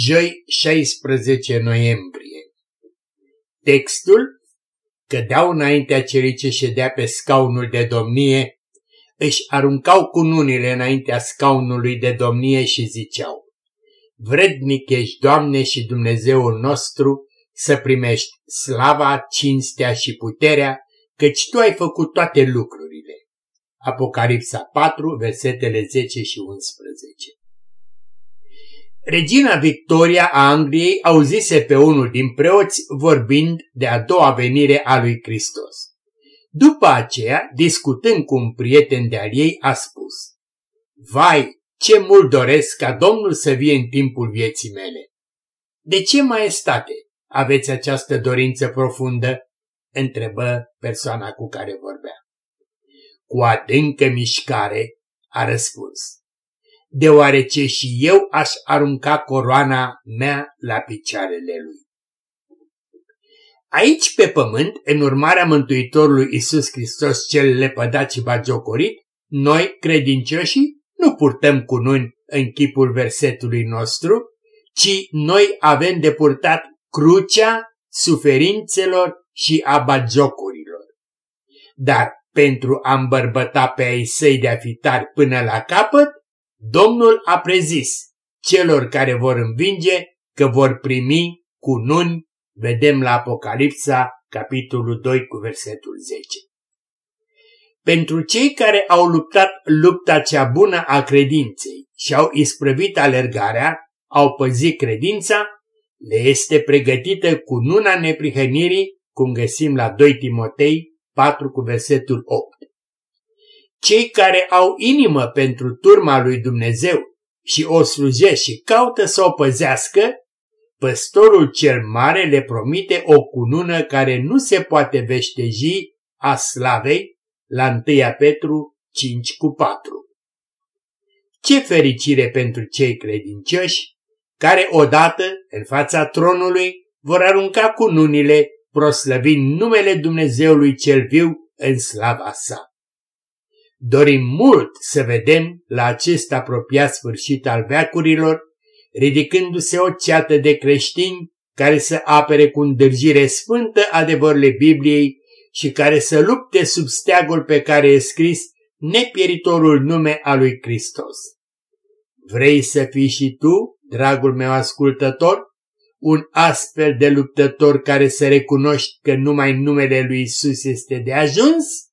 Joi, 16 noiembrie. Textul: cădeau înaintea celui ce ședea pe scaunul de domnie, își aruncau cununile înaintea scaunului de domnie și ziceau: vrednic ești, Doamne și Dumnezeul nostru, să primești slava, cinstea și puterea, căci Tu ai făcut toate lucrurile. Apocalipsa 4, versetele 10 și 11. Regina Victoria a Angliei auzise pe unul din preoți vorbind de a doua venire a lui Hristos. După aceea, discutând cu un prieten de-al ei, a spus: vai, ce mult doresc ca Domnul să vie în timpul vieții mele. De ce, maestate, aveți această dorință profundă? Întrebă persoana cu care vorbea. Cu adâncă mișcare a răspuns: deoarece și eu aș arunca coroana mea la picioarele lui. Aici pe pământ, în urmarea Mântuitorului Iisus Hristos cel lepădat și bagiocorit, noi, credincioșii, nu purtăm cununi în chipul versetului nostru, ci noi avem de purtat crucea suferințelor și a bagiocurilor. Dar pentru a îmbărbăta pe ai săi de-a fi tari până la capăt, Domnul a prezis celor care vor învinge că vor primi cununi, vedem la Apocalipsa, capitolul 2 cu versetul 10. Pentru cei care au luptat lupta cea bună a credinței și au isprăvit alergarea, au păzit credința, le este pregătită cununa neprihănirii, cum găsim la 2 Timotei 4 cu versetul 8. Cei care au inimă pentru turma lui Dumnezeu și o slujesc și caută să o păzească, păstorul cel mare le promite o cunună care nu se poate veșteji a slavei, la 1 Petru 5 cu 4. Ce fericire pentru cei credincioși care odată, în fața tronului, vor arunca cununile, proslăvind numele Dumnezeului cel viu în slava sa. Dorim mult să vedem la acest apropiat sfârșit al veacurilor, ridicându-se o ceată de creștini care să apere cu îndârjire sfântă adevărurile Bibliei și care să lupte sub steagul pe care e scris nepieritorul nume al lui Hristos. Vrei să fii și tu, dragul meu ascultător, un astfel de luptător care să recunoști că numai numele lui Iisus este de ajuns?